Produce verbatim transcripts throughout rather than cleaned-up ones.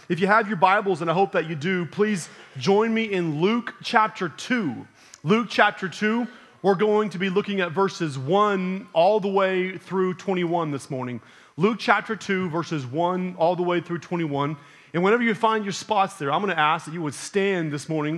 if you have your Bibles, and I hope that you do, please join me in Luke chapter two. Luke chapter two, we're going to be looking at verses one all the way through twenty-one this morning. Luke chapter two, verses one all the way through twenty-one. And whenever you find your spots there, I'm going to ask that you would stand this morning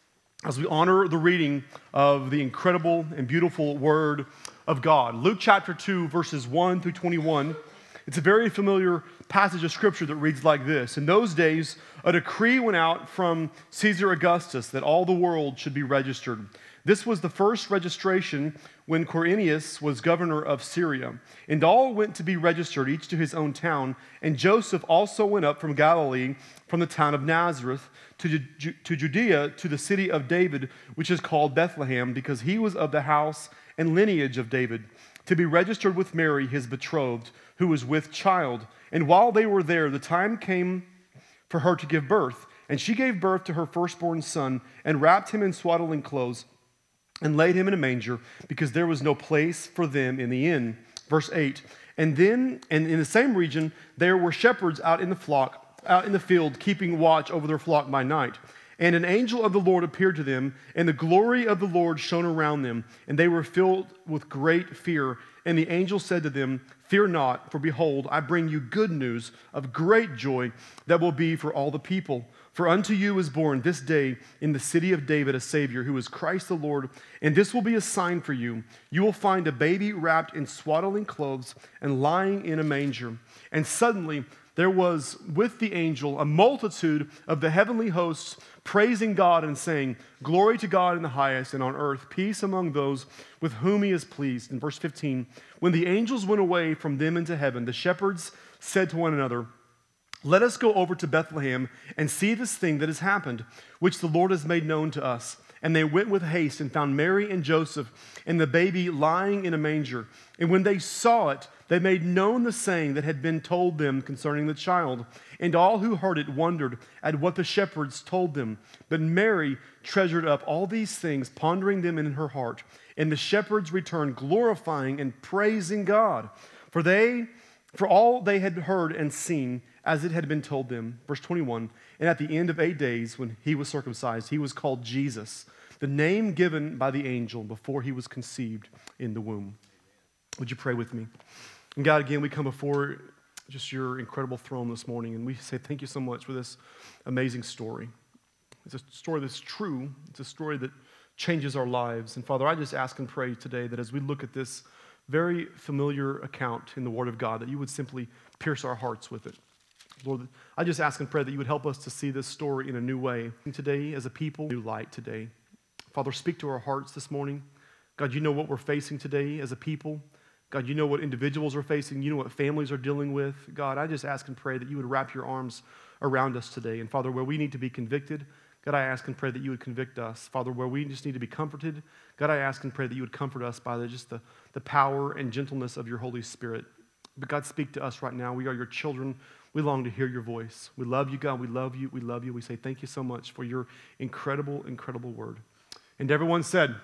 as we honor the reading of the incredible and beautiful Word of God. Luke chapter two, verses one through twenty-one. It's a very familiar passage of Scripture that reads like this. In those days, a decree went out from Caesar Augustus that all the world should be registered. This was the first registration when Quirinius was governor of Syria. And all went to be registered, each to his own town. And Joseph also went up from Galilee, from the town of Nazareth, to, Ju- to Judea, to the city of David, which is called Bethlehem, because he was of the house and lineage of David, to be registered with Mary, his betrothed, who was with child. And while they were there, the time came for her to give birth. And she gave birth to her firstborn son, and wrapped him in swaddling clothes, and laid him in a manger, because there was no place for them in the inn. Verse eight, and then, and in the same region, there were shepherds out in the flock, out in the field, keeping watch over their flock by night. And an angel of the Lord appeared to them, and the glory of the Lord shone around them, and they were filled with great fear. And the angel said to them, "Fear not, for behold, I bring you good news of great joy that will be for all the people. For unto you is born this day in the city of David a Savior, who is Christ the Lord. And this will be a sign for you. You will find a baby wrapped in swaddling clothes and lying in a manger." And suddenly there was with the angel a multitude of the heavenly hosts, praising God and saying, "Glory to God in the highest, and on earth peace among those with whom he is pleased." In verse fifteen, when the angels went away from them into heaven, the shepherds said to one another, "Let us go over to Bethlehem and see this thing that has happened, which the Lord has made known to us." And they went with haste and found Mary and Joseph and the baby lying in a manger. And when they saw it, they made known the saying that had been told them concerning the child. And all who heard it wondered at what the shepherds told them. But Mary treasured up all these things, pondering them in her heart. And the shepherds returned, glorifying and praising God for they, for all they had heard and seen, as it had been told them. Verse twenty-one, and at the end of eight days, when he was circumcised, he was called Jesus, the name given by the angel before he was conceived in the womb. Would you pray with me? And God, again, we come before just your incredible throne this morning, and we say thank you so much for this amazing story. It's a story that's true. It's a story that changes our lives. And Father, I just ask and pray today that as we look at this very familiar account in the Word of God, that you would simply pierce our hearts with it. Lord, I just ask and pray that you would help us to see this story in a new way. Today, as a people, new light today. Father, speak to our hearts this morning. God, you know what we're facing today as a people. God, you know what individuals are facing. You know what families are dealing with. God, I just ask and pray that you would wrap your arms around us today. And Father, where we need to be convicted, God, I ask and pray that you would convict us. Father, where we just need to be comforted, God, I ask and pray that you would comfort us by the, just the, the power and gentleness of your Holy Spirit. But God, speak to us right now. We are your children. We long to hear your voice. We love you, God. We love you. We love you. We say thank you so much for your incredible, incredible word. And everyone said,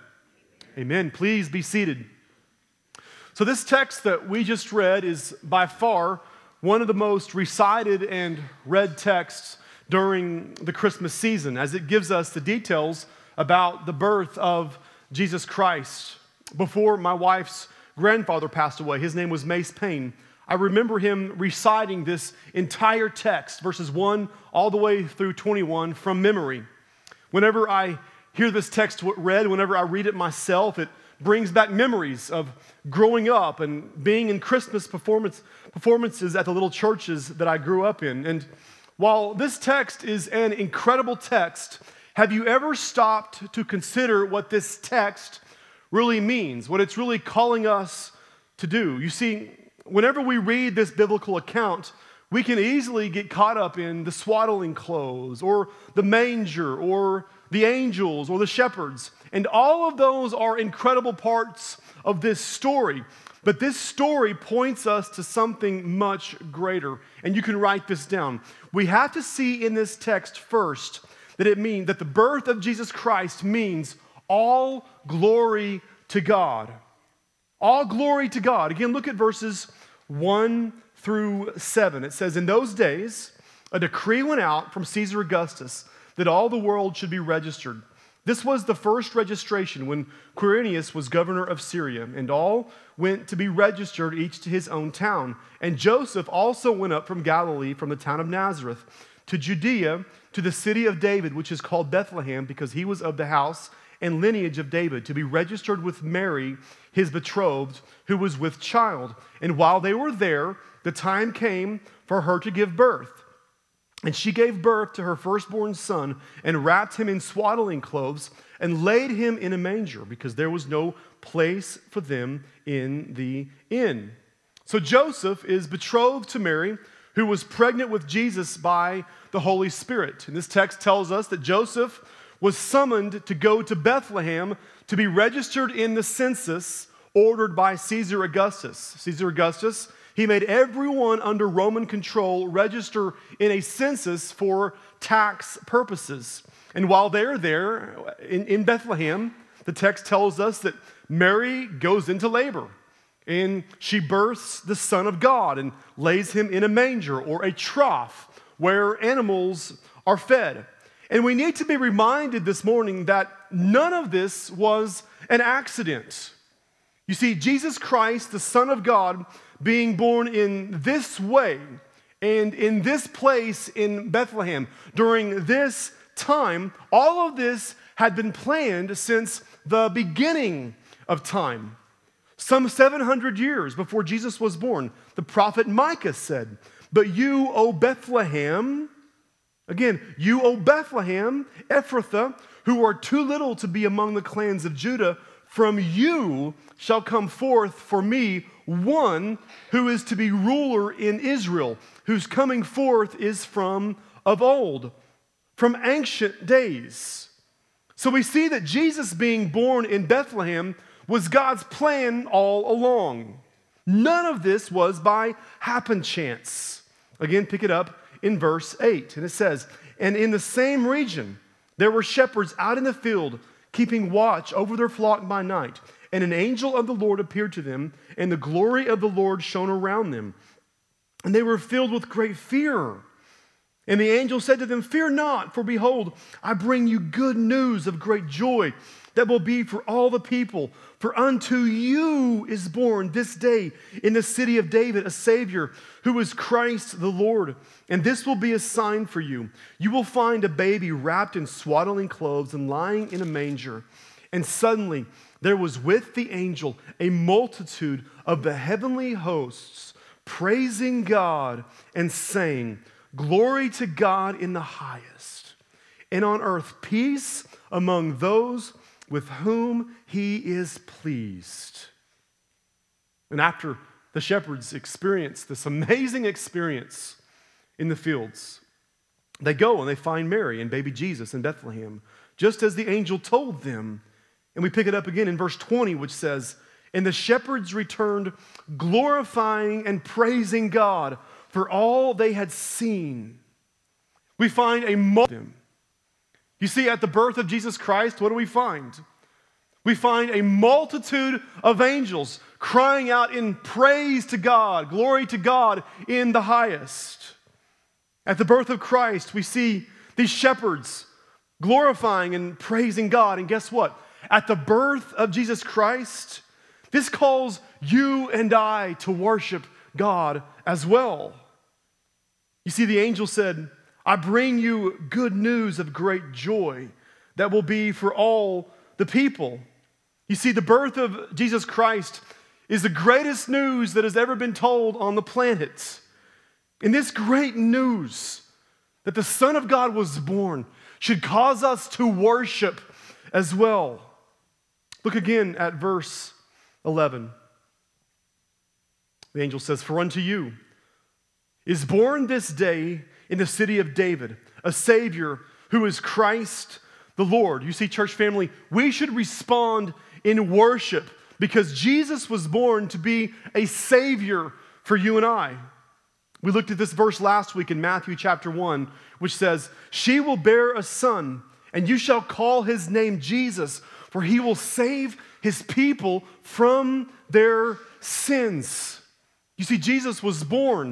amen. Please be seated. So this text that we just read is by far one of the most recited and read texts during the Christmas season, as it gives us the details about the birth of Jesus Christ. Before my wife's grandfather passed away, his name was Mace Payne, I remember him reciting this entire text, verses one all the way through twenty-one, from memory. Whenever I hear this text read, whenever I read it myself, it brings back memories of growing up and being in Christmas performance, performances at the little churches that I grew up in. And while this text is an incredible text, have you ever stopped to consider what this text really means, what it's really calling us to do? You see, whenever we read this biblical account, we can easily get caught up in the swaddling clothes or the manger or the angels or the shepherds. And all of those are incredible parts of this story. But this story points us to something much greater. And you can write this down. We have to see in this text first that it means that the birth of Jesus Christ means all glory to God. All glory to God. Again, look at verses one through seven. It says, "In those days, a decree went out from Caesar Augustus that all the world should be registered. This was the first registration when Quirinius was governor of Syria, and all went to be registered, each to his own town. And Joseph also went up from Galilee, from the town of Nazareth, to Judea, to the city of David, which is called Bethlehem, because he was of the house and lineage of David, to be registered with Mary, his betrothed, who was with child. And while they were there, the time came for her to give birth. And she gave birth to her firstborn son and wrapped him in swaddling clothes and laid him in a manger because there was no place for them in the inn. So Joseph is betrothed to Mary, who was pregnant with Jesus by the Holy Spirit. And this text tells us that Joseph was summoned to go to Bethlehem to be registered in the census ordered by Caesar Augustus. Caesar Augustus, he made everyone under Roman control register in a census for tax purposes. And while they're there in, in Bethlehem, the text tells us that Mary goes into labor and she births the Son of God and lays him in a manger or a trough where animals are fed. And we need to be reminded this morning that none of this was an accident. You see, Jesus Christ, the Son of God, being born in this way and in this place in Bethlehem during this time, all of this had been planned since the beginning of time. Some seven hundred years before Jesus was born, the prophet Micah said, "But you, O Bethlehem," again, "you, O Bethlehem, Ephrathah, who are too little to be among the clans of Judah, from you shall come forth for me one who is to be ruler in Israel, whose coming forth is from of old, from ancient days." So we see that Jesus being born in Bethlehem was God's plan all along. None of this was by happen chance. Again, pick it up in verse eight, and it says, "And in the same region there were shepherds out in the field, keeping watch over their flock by night. And an angel of the Lord appeared to them, and the glory of the Lord shone around them. And they were filled with great fear. And the angel said to them, 'Fear not, for behold, I bring you good news of great joy that will be for all the people. For unto you is born this day in the city of David a Savior, who is Christ the Lord. And this will be a sign for you. You will find a baby wrapped in swaddling clothes and lying in a manger.' And suddenly there was with the angel a multitude of the heavenly hosts, praising God and saying, 'Glory to God in the highest, and on earth peace among those with whom he is pleased.'" And after the shepherds experience this amazing experience in the fields, they go and they find Mary and baby Jesus in Bethlehem, just as the angel told them. And we pick it up again in verse twenty, which says, "And the shepherds returned, glorifying and praising God for all they had seen." We find a multitude. You see, at the birth of Jesus Christ, what do we find? We find a multitude of angels crying out in praise to God, glory to God in the highest. At the birth of Christ, we see these shepherds glorifying and praising God. And guess what? At the birth of Jesus Christ, this calls you and I to worship God as well. You see, the angel said, "I bring you good news of great joy that will be for all the people." You see, the birth of Jesus Christ is the greatest news that has ever been told on the planet. And this great news that the Son of God was born should cause us to worship as well. Look again at verse eleven. The angel says, "For unto you is born this day in the city of David a Savior who is Christ the Lord." You see, church family, we should respond in worship because Jesus was born to be a Savior for you and I. We looked at this verse last week in Matthew chapter one, which says, "She will bear a son, and you shall call his name Jesus, for he will save his people from their sins." You see, Jesus was born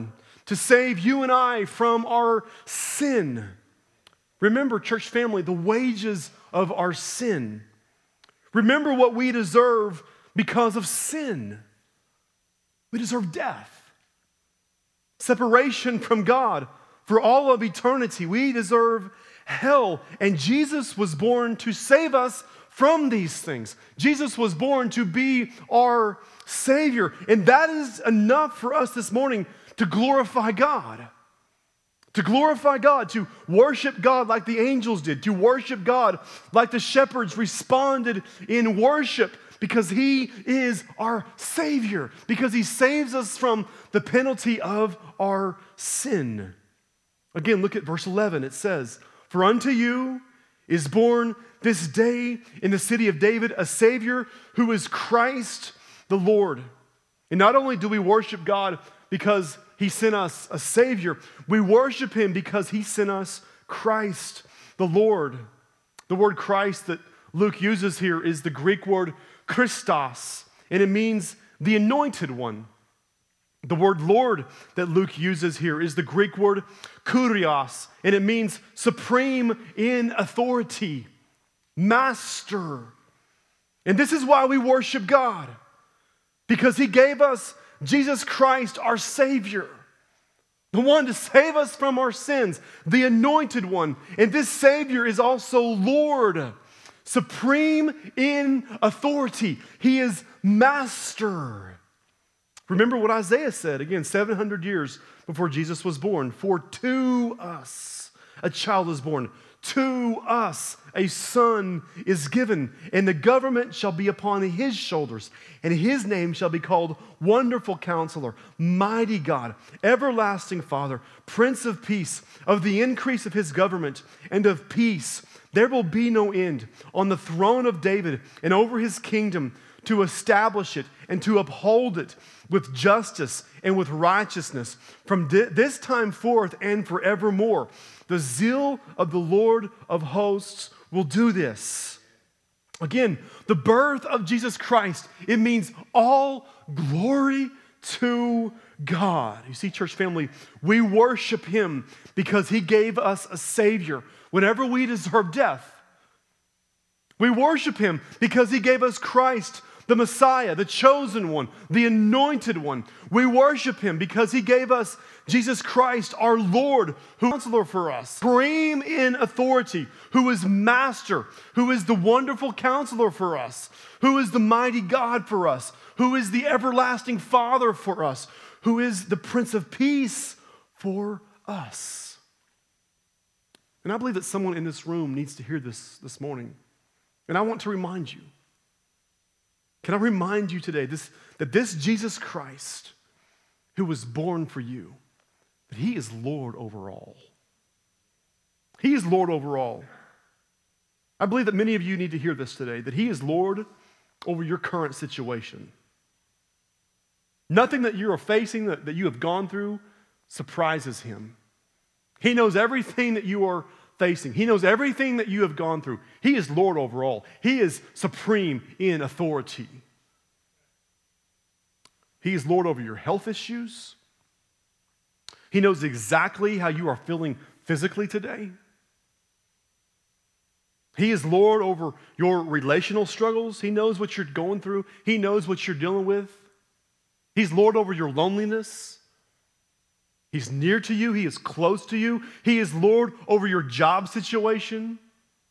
to save you and I from our sin. Remember, church family, the wages of our sin. Remember what we deserve because of sin. We deserve death, separation from God for all of eternity. We deserve hell, and Jesus was born to save us from these things. Jesus was born to be our Savior, and that is enough for us this morning to glorify God. To glorify God, to worship God like the angels did, to worship God like the shepherds responded in worship, because He is our Savior, because He saves us from the penalty of our sin. Again, look at verse eleven. It says, "For unto you is born this day in the city of David a Savior who is Christ the Lord." And not only do we worship God because He sent us a Savior, we worship Him because He sent us Christ the Lord. The word Christ that Luke uses here is the Greek word Christos, and it means the anointed one. The word Lord that Luke uses here is the Greek word kurios, and it means supreme in authority, master. And this is why we worship God, because He gave us Jesus Christ, our Savior, the one to save us from our sins, the anointed one. And this Savior is also Lord, supreme in authority. He is master. Remember what Isaiah said, again, seven hundred years before Jesus was born. "For to us a child is born, to us a son is given, and the government shall be upon His shoulders, and His name shall be called Wonderful Counselor, Mighty God, Everlasting Father, Prince of Peace. Of the increase of His government and of peace there will be no end, on the throne of David and over His kingdom, to establish it and to uphold it with justice and with righteousness from this time forth and forevermore. The zeal of the Lord of hosts will do this." Again, the birth of Jesus Christ, it means all glory to God. You see, church family, we worship Him because He gave us a Savior whenever we deserve death. We worship Him because He gave us Christ, the Messiah, the chosen one, the anointed one. We worship Him because He gave us Jesus Christ, our Lord, who is counselor for us, supreme in authority, who is master, who is the wonderful counselor for us, who is the mighty God for us, who is the everlasting Father for us, who is the Prince of Peace for us. And I believe that someone in this room needs to hear this this morning. And I want to remind you. Can I remind you today this, that this Jesus Christ, who was born for you, that He is Lord over all. He is Lord over all. I believe that many of you need to hear this today, that He is Lord over your current situation. Nothing that you are facing, that, that you have gone through, surprises Him. He knows everything that you are facing. He knows everything that you have gone through. He is Lord over all. He is supreme in authority. He is Lord over your health issues. He knows exactly how you are feeling physically today. He is Lord over your relational struggles. He knows what you're going through. He knows what you're dealing with. He's Lord over your loneliness. He's near to you. He is close to you. He is Lord over your job situation.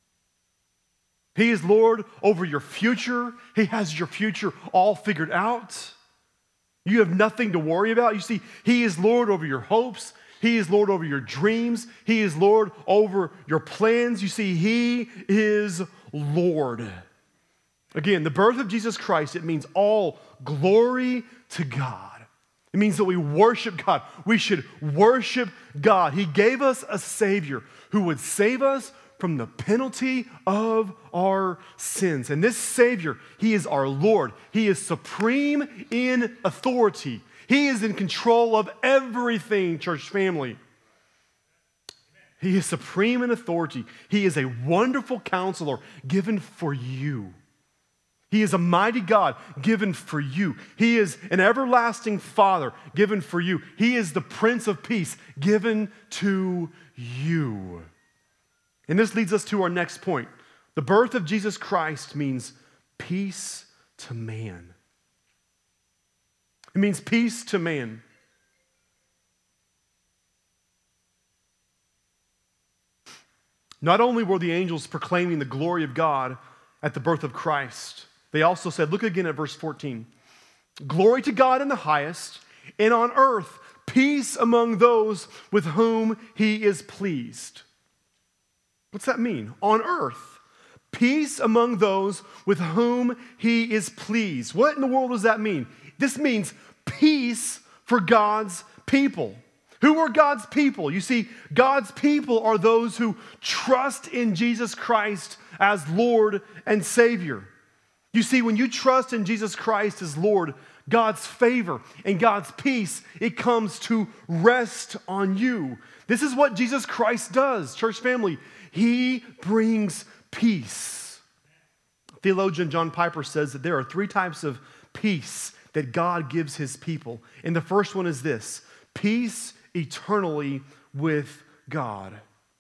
He is Lord over your future. He has your future all figured out. You have nothing to worry about. You see, He is Lord over your hopes. He is Lord over your dreams. He is Lord over your plans. You see, He is Lord. Again, the birth of Jesus Christ, it means all glory to God. It means that we worship God. We should worship God. He gave us a Savior who would save us from the penalty of our sins. And this Savior, He is our Lord. He is supreme in authority. He is in control of everything, church family. He is supreme in authority. He is a wonderful counselor given for you. He is a mighty God given for you. He is an everlasting Father given for you. He is the Prince of Peace given to you. And this leads us to our next point. The birth of Jesus Christ means peace to man. It means peace to man. Not only were the angels proclaiming the glory of God at the birth of Christ, they also said, look again at verse fourteen, glory to God in the highest, and on earth peace among those with whom he is pleased. What's that mean? On earth, peace among those with whom he is pleased. What in the world does that mean? This means peace for God's people. Who are God's people? You see, God's people are those who trust in Jesus Christ as Lord and Savior. You see, when you trust in Jesus Christ as Lord, God's favor and God's peace, it comes to rest on you. This is what Jesus Christ does, church family. He brings peace. Theologian John Piper says that there are three types of peace that God gives his people. And the first one is this: peace eternally with God.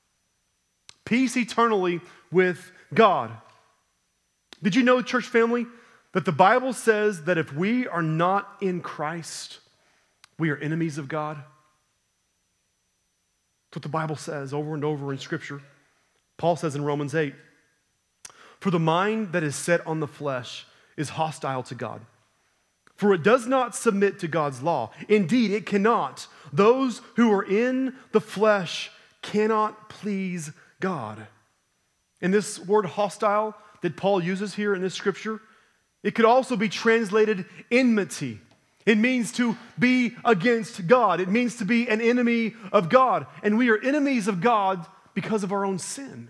Peace eternally with God. Did you know, church family, that the Bible says that if we are not in Christ, we are enemies of God? That's what the Bible says over and over in Scripture. Paul says in Romans eight, for the mind that is set on the flesh is hostile to God, for it does not submit to God's law. Indeed, it cannot. Those who are in the flesh cannot please God. And this word hostile that Paul uses here in this scripture, it could also be translated enmity. It means to be against God. It means to be an enemy of God. And we are enemies of God because of our own sin.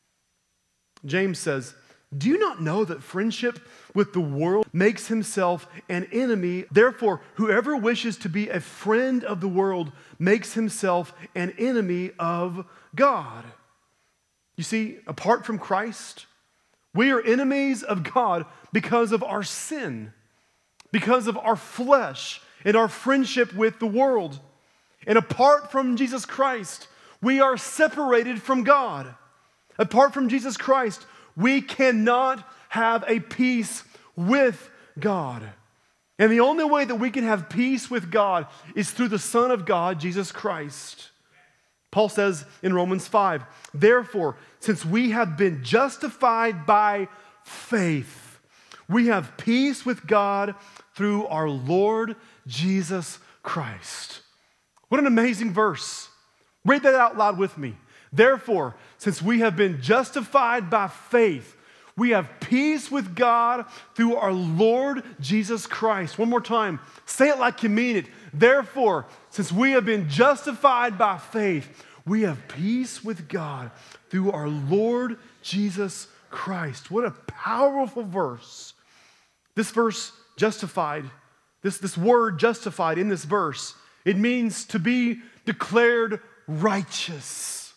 James says, do you not know that friendship with the world makes himself an enemy? Therefore, whoever wishes to be a friend of the world makes himself an enemy of God. You see, apart from Christ, we are enemies of God because of our sin, because of our flesh and our friendship with the world. And apart from Jesus Christ, we are separated from God. Apart from Jesus Christ, we cannot have a peace with God. And the only way that we can have peace with God is through the Son of God, Jesus Christ. Paul says in Romans five, therefore, since we have been justified by faith, we have peace with God through our Lord Jesus Christ. What an amazing verse. Read that out loud with me. Therefore, since we have been justified by faith, we have peace with God through our Lord Jesus Christ. One more time. Say it like you mean it. Therefore, since we have been justified by faith, we have peace with God through our Lord Jesus Christ. What a powerful verse. This verse, justified, this, this word justified in this verse, it means to be declared righteous.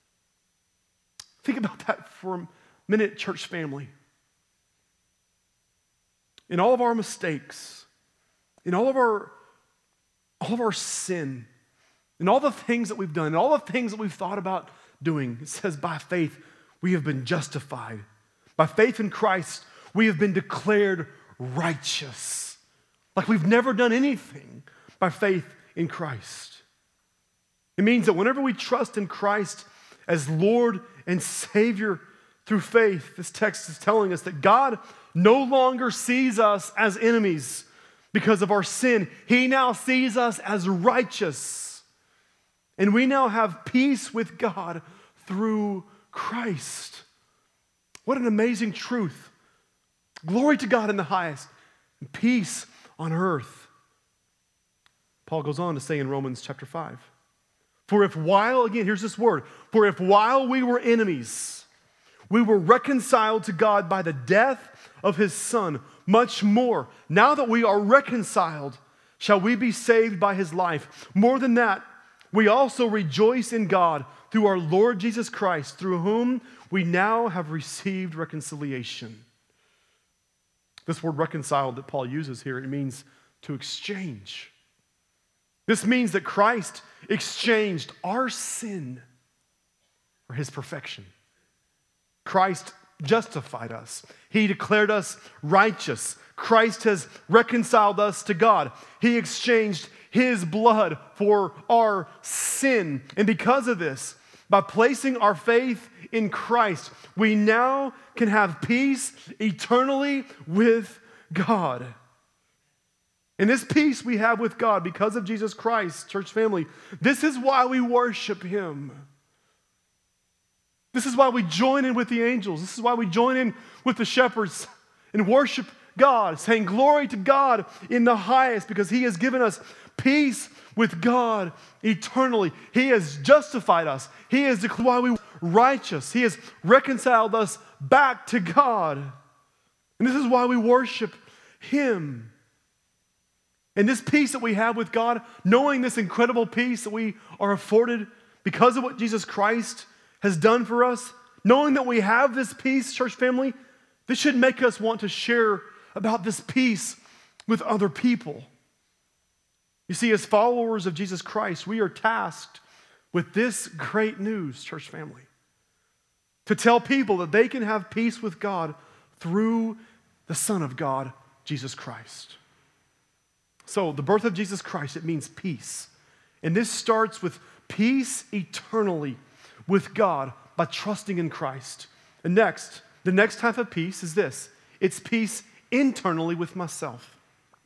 Think about that for a minute, church family. In all of our mistakes, in all of our, all of our sin, in all the things that we've done, in all the things that we've thought about doing, it says by faith we have been justified. By faith in Christ, we have been declared righteous. Like we've never done anything by faith in Christ. It means that whenever we trust in Christ as Lord and Savior through faith, this text is telling us that God no longer sees us as enemies because of our sin. He now sees us as righteous. And we now have peace with God through Christ. What an amazing truth. Glory to God in the highest, and peace on earth. Paul goes on to say in Romans chapter five, for if while, again, here's this word, for if while we were enemies, we were reconciled to God by the death of his Son, much more, now that we are reconciled, shall we be saved by his life. More than that, we also rejoice in God through our Lord Jesus Christ, through whom we now have received reconciliation. This word reconciled that Paul uses here, it means to exchange. This means that Christ exchanged our sin for his perfection. Christ justified us. He declared us righteous. Christ has reconciled us to God. He exchanged his blood for our sin. And because of this, by placing our faith in Christ, we now can have peace eternally with God. And this peace we have with God because of Jesus Christ, church family, this is why we worship him. This is why we join in with the angels. This is why we join in with the shepherds and worship God, saying glory to God in the highest, because he has given us peace with God eternally. He has justified us. He has declared why we are righteous. He has reconciled us back to God. And this is why we worship him. And this peace that we have with God, knowing this incredible peace that we are afforded because of what Jesus Christ has done for us, knowing that we have this peace, church family, this should make us want to share about this peace with other people. You see, as followers of Jesus Christ, we are tasked with this great news, church family, to tell people that they can have peace with God through the Son of God, Jesus Christ. So the birth of Jesus Christ, it means peace. And this starts with peace eternally with God by trusting in Christ. And next, the next type of peace is this. It's peace internally with myself.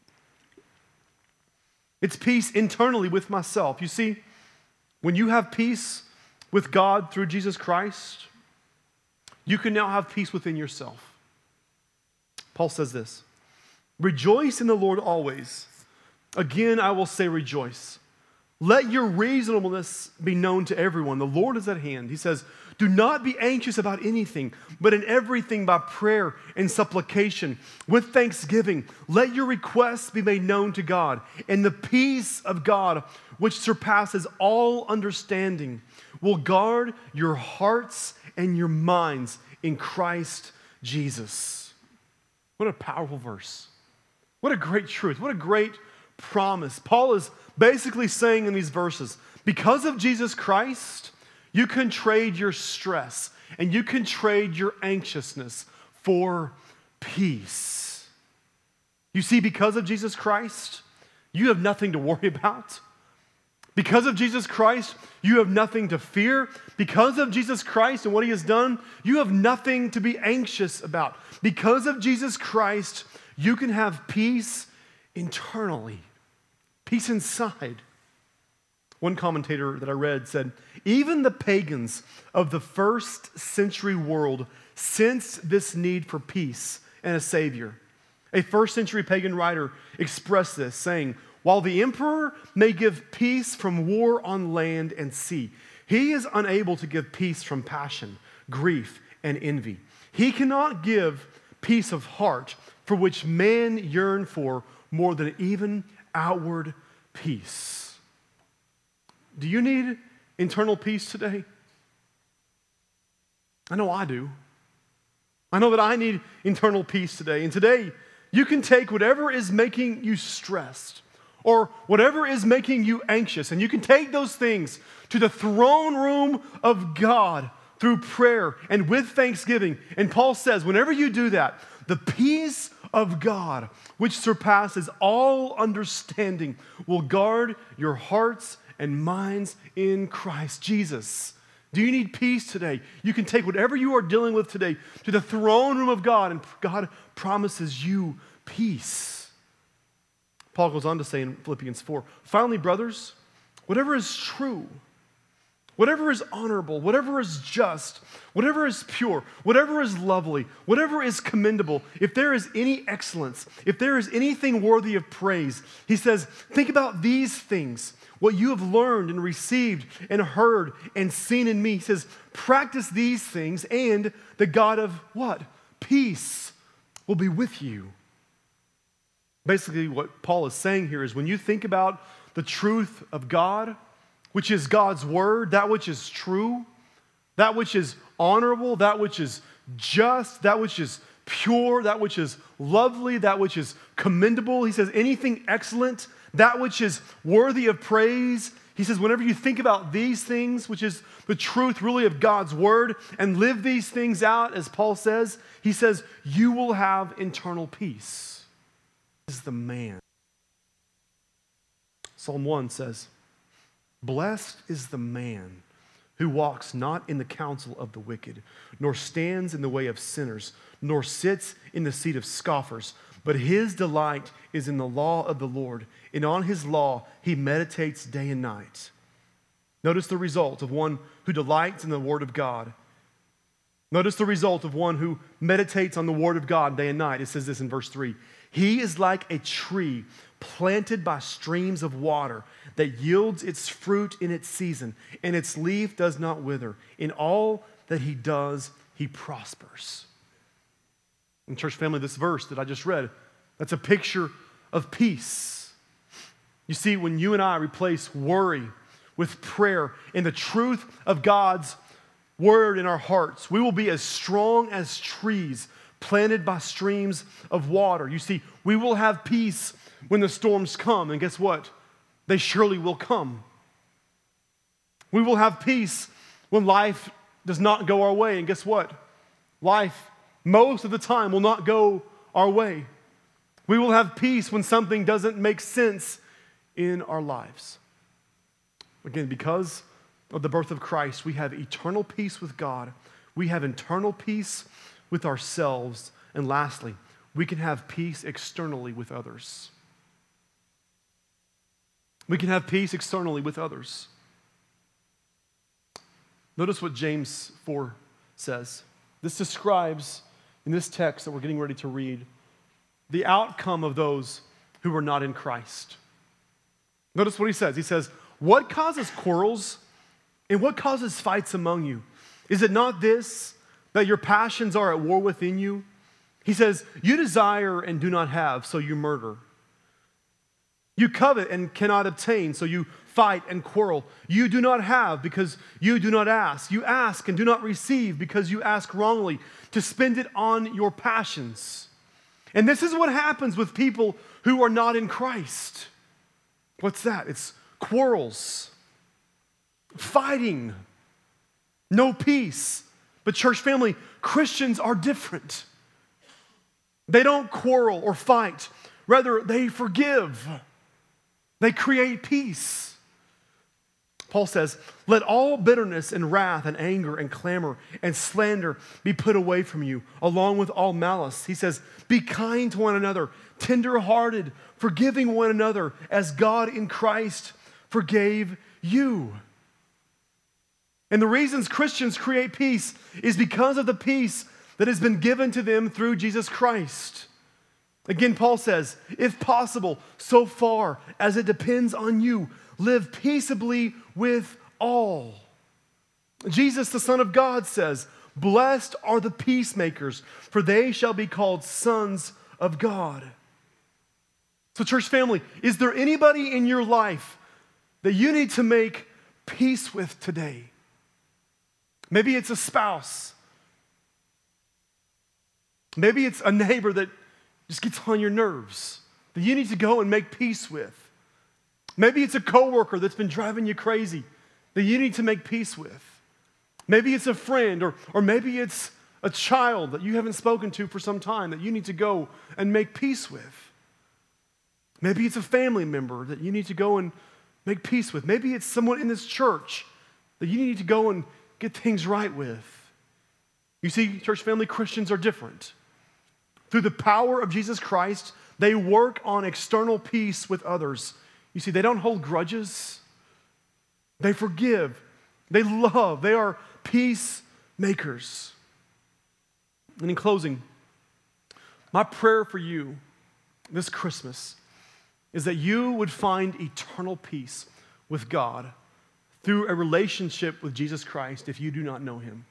It's peace internally with myself. You see, when you have peace with God through Jesus Christ, you can now have peace within yourself. Paul says this, rejoice in the Lord always. Again, I will say rejoice. Let your reasonableness be known to everyone. The Lord is at hand. He says, do not be anxious about anything, but in everything by prayer and supplication, with thanksgiving, let your requests be made known to God. And the peace of God, which surpasses all understanding, will guard your hearts and your minds in Christ Jesus. What a powerful verse. What a great truth. What a great promise. Paul is basically saying in these verses, because of Jesus Christ, you can trade your stress and you can trade your anxiousness for peace. You see, because of Jesus Christ, you have nothing to worry about. Because of Jesus Christ, you have nothing to fear. Because of Jesus Christ and what he has done, you have nothing to be anxious about. Because of Jesus Christ, you can have peace internally. Peace inside. One commentator that I read said, even the pagans of the first century world sensed this need for peace and a savior. A first century pagan writer expressed this, saying, while the emperor may give peace from war on land and sea, he is unable to give peace from passion, grief, and envy. He cannot give peace of heart, for which men yearn for more than even outward peace. Do you need internal peace today? I know I do. I know that I need internal peace today. And today, you can take whatever is making you stressed or whatever is making you anxious, and you can take those things to the throne room of God through prayer and with thanksgiving. And Paul says, whenever you do that, the peace of God, which surpasses all understanding, will guard your hearts and minds in Christ Jesus. Do you need peace today? You can take whatever you are dealing with today to the throne room of God, and God promises you peace. Paul goes on to say in Philippians four, finally, brothers, whatever is true, whatever is honorable, whatever is just, whatever is pure, whatever is lovely, whatever is commendable, if there is any excellence, if there is anything worthy of praise, he says, think about these things, what you have learned and received and heard and seen in me. He says, practice these things, and the God of what? Peace will be with you. Basically, what Paul is saying here is when you think about the truth of God, which is God's word, that which is true, that which is honorable, that which is just, that which is pure, that which is lovely, that which is commendable. He says anything excellent, that which is worthy of praise. He says whenever you think about these things, which is the truth really of God's word, and live these things out, as Paul says, he says you will have eternal peace. This is the man. Psalm one says, blessed is the man who walks not in the counsel of the wicked, nor stands in the way of sinners, nor sits in the seat of scoffers, but his delight is in the law of the Lord, and on his law he meditates day and night. Notice the result of one who delights in the word of God. Notice the result of one who meditates on the word of God day and night. It says this in verse three. He is like a tree planted by streams of water that yields its fruit in its season, and its leaf does not wither. In all that he does, he prospers. In church family, this verse that I just read, that's a picture of peace. You see, when you and I replace worry with prayer and the truth of God's word in our hearts, we will be as strong as trees planted by streams of water. You see, we will have peace when the storms come, and guess what? They surely will come. We will have peace when life does not go our way, and guess what? Life, most of the time, will not go our way. We will have peace when something doesn't make sense in our lives. Again, because of the birth of Christ, we have eternal peace with God. We have internal peace with ourselves. And lastly, we can have peace externally with others. We can have peace externally with others. Notice what James four says. This describes, in this text that we're getting ready to read, the outcome of those who are not in Christ. Notice what he says. He says, what causes quarrels and what causes fights among you? Is it not this, that your passions are at war within you? He says, you desire and do not have, so you murder. You covet and cannot obtain, so you fight and quarrel. You do not have because you do not ask. You ask and do not receive because you ask wrongly, to spend it on your passions. And this is what happens with people who are not in Christ. What's that? It's quarrels, fighting, no peace. But church family, Christians are different. They don't quarrel or fight. Rather, they forgive. They create peace. Paul says, let all bitterness and wrath and anger and clamor and slander be put away from you, along with all malice. He says, be kind to one another, tender-hearted, forgiving one another, as God in Christ forgave you. And the reasons Christians create peace is because of the peace that has been given to them through Jesus Christ. Again, Paul says, if possible, so far as it depends on you, live peaceably with all. Jesus, the Son of God, says, blessed are the peacemakers, for they shall be called sons of God. So, church family, is there anybody in your life that you need to make peace with today? Maybe it's a spouse. Maybe it's a neighbor that just gets on your nerves, that you need to go and make peace with. Maybe it's a coworker that's been driving you crazy, that you need to make peace with. Maybe it's a friend, or, or maybe it's a child that you haven't spoken to for some time that you need to go and make peace with. Maybe it's a family member that you need to go and make peace with. Maybe it's someone in this church that you need to go and get things right with. You see, church family, Christians are different. Through the power of Jesus Christ, they work on external peace with others. You see, they don't hold grudges. They forgive. They love. They are peacemakers. And in closing, my prayer for you this Christmas is that you would find eternal peace with God through a relationship with Jesus Christ if you do not know him.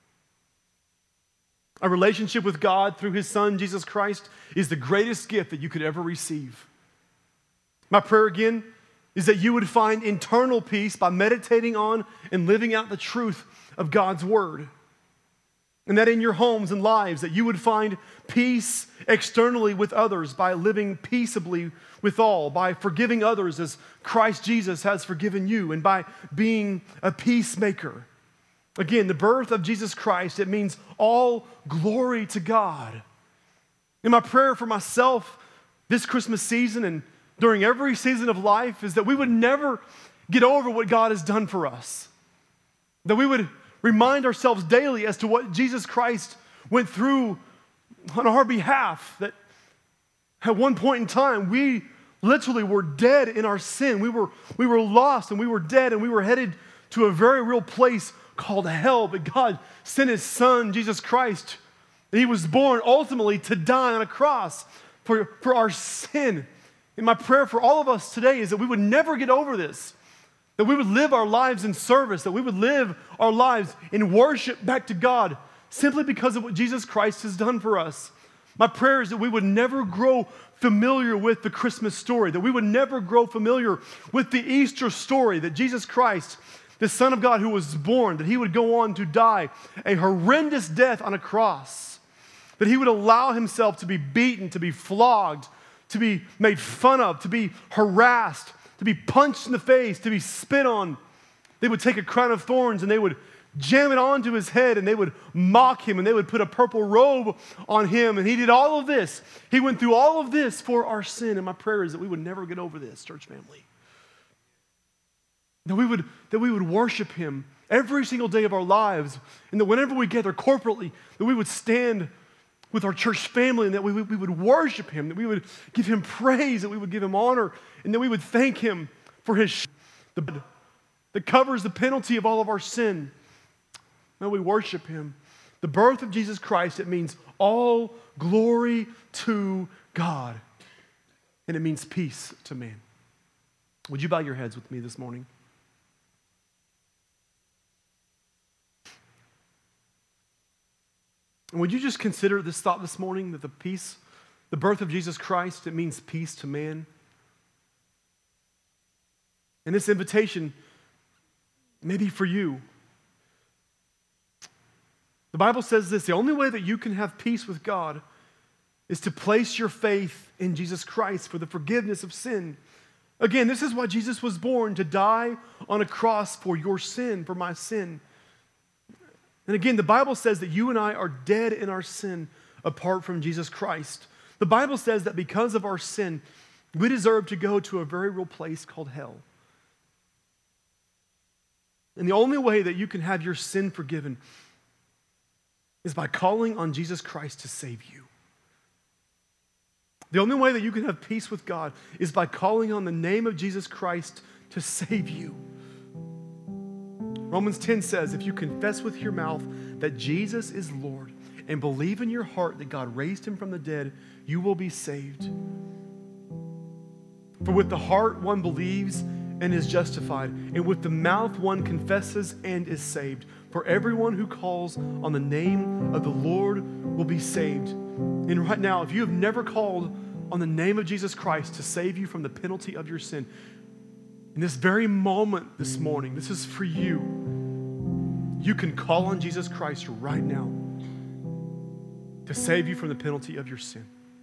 A relationship with God through his Son, Jesus Christ, is the greatest gift that you could ever receive. My prayer again is that you would find internal peace by meditating on and living out the truth of God's word. And that in your homes and lives that you would find peace externally with others by living peaceably with all, by forgiving others as Christ Jesus has forgiven you, and by being a peacemaker. Again, the birth of Jesus Christ, it means all glory to God. And my prayer for myself this Christmas season and during every season of life is that we would never get over what God has done for us. That we would remind ourselves daily as to what Jesus Christ went through on our behalf. That at one point in time, we literally were dead in our sin. We were, we were lost and we were dead and we were headed to a very real place called hell. But God sent His Son, Jesus Christ, and He was born ultimately to die on a cross for, for our sin. And my prayer for all of us today is that we would never get over this. That we would live our lives in service, that we would live our lives in worship back to God simply because of what Jesus Christ has done for us. My prayer is that we would never grow familiar with the Christmas story, that we would never grow familiar with the Easter story, that Jesus Christ, the Son of God who was born, that He would go on to die a horrendous death on a cross, that He would allow Himself to be beaten, to be flogged, to be made fun of, to be harassed, to be punched in the face, to be spit on. They would take a crown of thorns and they would jam it onto His head and they would mock Him and they would put a purple robe on Him. And He did all of this. He went through all of this for our sin. And my prayer is that we would never get over this, church family. That we would, that we would worship Him every single day of our lives. And that whenever we gather corporately, that we would stand with our church family and that we, we would worship Him, that we would give Him praise, that we would give Him honor, and that we would thank Him for His blood that covers the penalty of all of our sin. May we worship Him. The birth of Jesus Christ, it means all glory to God. And it means peace to man. Would you bow your heads with me this morning? And would you just consider this thought this morning, that the peace, the birth of Jesus Christ, it means peace to man. And this invitation may be for you. The Bible says this: the only way that you can have peace with God is to place your faith in Jesus Christ for the forgiveness of sin. Again, this is why Jesus was born, to die on a cross for your sin, for my sin. And again, the Bible says that you and I are dead in our sin apart from Jesus Christ. The Bible says that because of our sin, we deserve to go to a very real place called hell. And the only way that you can have your sin forgiven is by calling on Jesus Christ to save you. The only way that you can have peace with God is by calling on the name of Jesus Christ to save you. Romans ten says, if you confess with your mouth that Jesus is Lord and believe in your heart that God raised Him from the dead, you will be saved. For with the heart one believes and is justified, and with the mouth one confesses and is saved. For everyone who calls on the name of the Lord will be saved. And right now, if you have never called on the name of Jesus Christ to save you from the penalty of your sin, in this very moment this morning, this is for you. You can call on Jesus Christ right now to save you from the penalty of your sin.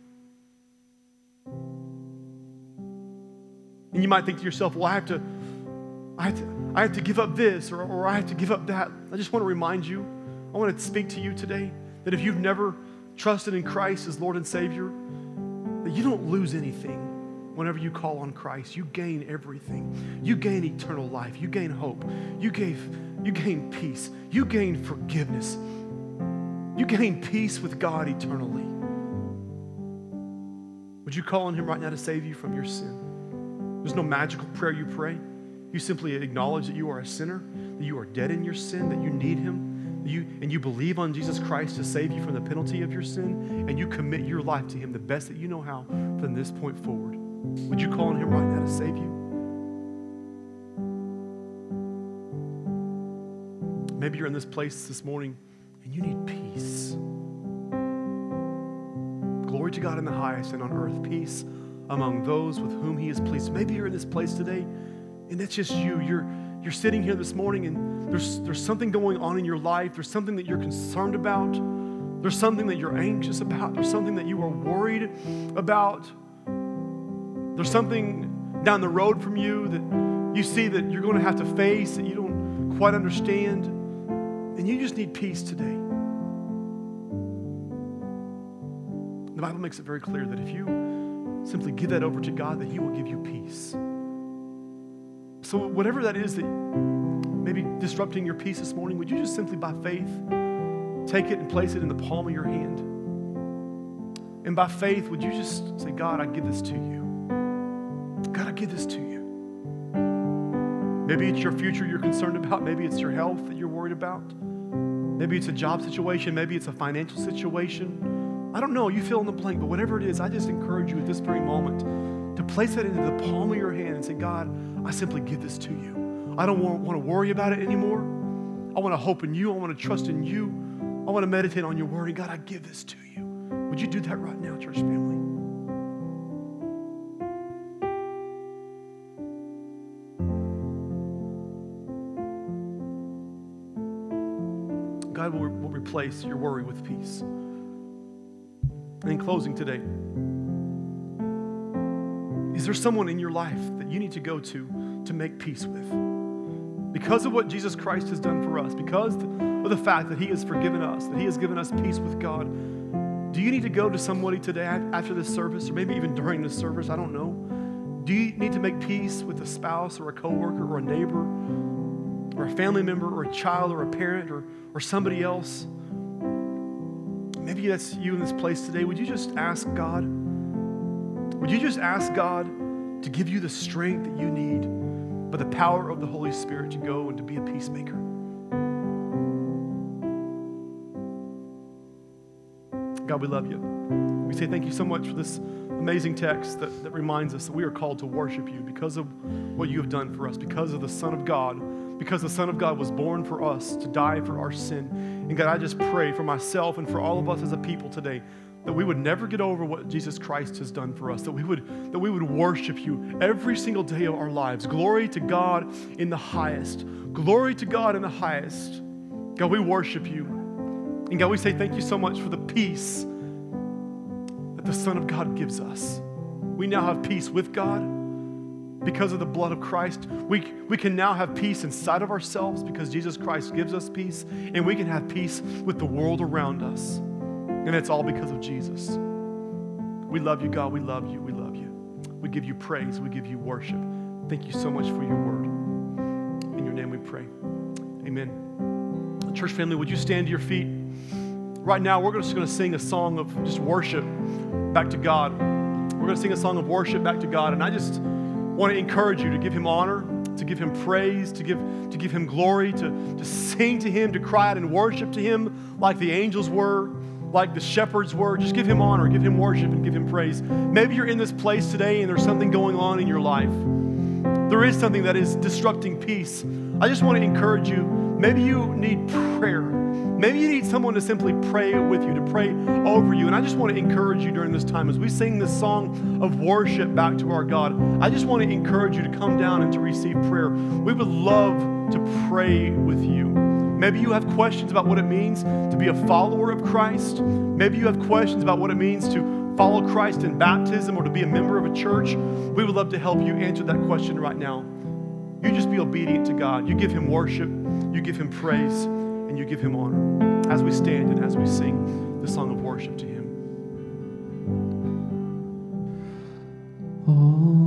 And you might think to yourself, well, I have to, I have to, I have to give up this, or, or I have to give up that. I just want to remind you, I want to speak to you today, that if you've never trusted in Christ as Lord and Savior, that you don't lose anything whenever you call on Christ. You gain everything. You gain eternal life. You gain hope. You gave, you gain peace. You gain forgiveness. You gain peace with God eternally. Would you call on Him right now to save you from your sin? There's no magical prayer you pray. You simply acknowledge that you are a sinner, that you are dead in your sin, that you need Him, that you, and you believe on Jesus Christ to save you from the penalty of your sin, and you commit your life to Him the best that you know how from this point forward. Would you call on Him right now to save you? Maybe you're in this place this morning and you need peace. Glory to God in the highest, and on earth peace among those with whom He is pleased. Maybe you're in this place today and that's just you. You're, you're sitting here this morning and there's, there's something going on in your life. There's something that you're concerned about. There's something that you're anxious about. There's something that you are worried about. There's something down the road from you that you see that you're going to have to face that you don't quite understand. And you just need peace today. The Bible makes it very clear that if you simply give that over to God, that He will give you peace. So whatever that is that may be disrupting your peace this morning, would you just simply by faith take it and place it in the palm of your hand? And by faith, would you just say, God, I give this to you. God, I give this to you. Maybe it's your future you're concerned about. Maybe it's your health that you're worried about. Maybe it's a job situation. Maybe it's a financial situation. I don't know. You fill in the blank. But whatever it is, I just encourage you at this very moment to place that into the palm of your hand and say, God, I simply give this to you. I don't want, want to worry about it anymore. I want to hope in you. I want to trust in you. I want to meditate on your word. And God, I give this to you. Would you do that right now, church family? God will, will replace your worry with peace. And in closing today, is there someone in your life that you need to go to to make peace with? Because of what Jesus Christ has done for us, because of the fact that He has forgiven us, that He has given us peace with God, do you need to go to somebody today after this service, or maybe even during this service? I don't know. Do you need to make peace with a spouse or a coworker or a neighbor or a family member or a child or a parent or, or somebody else? Maybe that's you in this place today. Would you just ask God? Would you just ask God to give you the strength that you need by the power of the Holy Spirit to go and to be a peacemaker? God, we love you. We say thank you so much for this amazing text that, that reminds us that we are called to worship you because of what you have done for us, because of the Son of God, because the Son of God was born for us to die for our sin. And God, I just pray for myself and for all of us as a people today that we would never get over what Jesus Christ has done for us, that we would, that we would worship you every single day of our lives. Glory to God in the highest. Glory to God in the highest. God, we worship you. And God, we say thank you so much for the peace that the Son of God gives us. We now have peace with God because of the blood of Christ. We, we can now have peace inside of ourselves because Jesus Christ gives us peace, and we can have peace with the world around us. And it's all because of Jesus. We love you, God. We love you. We love you. We give you praise. We give you worship. Thank you so much for your word. In your name we pray. Amen. Church family, would you stand to your feet? Right now, we're just going to sing a song of just worship back to God. We're going to sing a song of worship back to God. And I just want to encourage you to give Him honor, to give Him praise, to give, to give Him glory, to, to sing to Him, to cry out and worship to Him like the angels were, like the shepherds were. Just give Him honor, give Him worship, and give Him praise. Maybe you're in this place today and there's something going on in your life. There is something that is disrupting peace. I just want to encourage you. Maybe you need prayer. Maybe you need someone to simply pray with you, to pray over you. And I just want to encourage you during this time as we sing this song of worship back to our God. I just want to encourage you to come down and to receive prayer. We would love to pray with you. Maybe you have questions about what it means to be a follower of Christ. Maybe you have questions about what it means to follow Christ in baptism or to be a member of a church. We would love to help you answer that question right now. You just be obedient to God. You give Him worship, you give Him praise, and you give Him honor as we stand and as we sing the song of worship to Him. Oh.